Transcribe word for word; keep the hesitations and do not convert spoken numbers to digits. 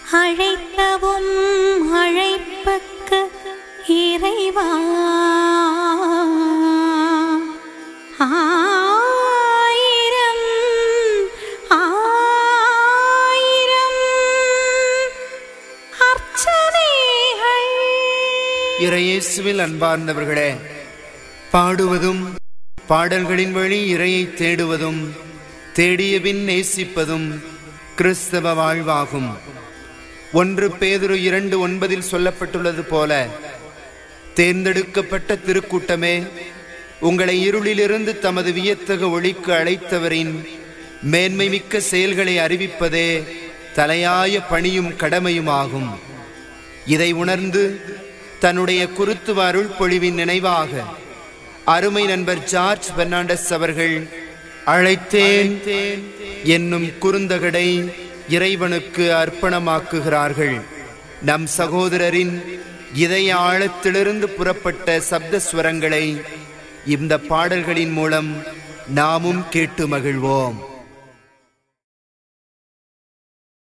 அழைத்தவும் அழைப்பக்க இறைவா ஆயிரம் ஆயிரம் அர்ச்சனைகள். இறையேசுவில் அன்பார்ந்தவர்களே, பாடுவதும் பாடல்களின் வழி இறையை தேடுவதும் தேடியபின் நேசிப்பதும் கிறிஸ்தவ வாழ்வாகும். ஒன்று பேதுரு இரண்டு ஒன்பதில் சொல்லப்பட்டுள்ளது போல, தேர்ந்தெடுக்கப்பட்ட திருக்கூட்டமே, உங்களை இருளிலிருந்து தமது வியத்தகு ஒளிக்கு அழைத்தவரின் மேன்மை மிக்க செயல்களை அறிவிப்பதே தலையாய பணியும் கடமையுமாகும். இதை உணர்ந்து தன்னுடைய குருத்துவ அருள் பொழிவின் நினைவாக அருமை நண்பர் ஜார்ஜ் பெர்னாண்டஸ் அவர்கள் அழைத்தேன் என்னும் குறுந்தகடை இறைவனுக்கு அர்ப்பணமாக்குகிறார்கள். நம் சகோதரரின் இதய ஆழத்திலிருந்து புறப்பட்ட சப்த ஸ்வரங்களை இந்த பாடல்களின் மூலம் நாமும் கேட்டு மகிழ்வோம்.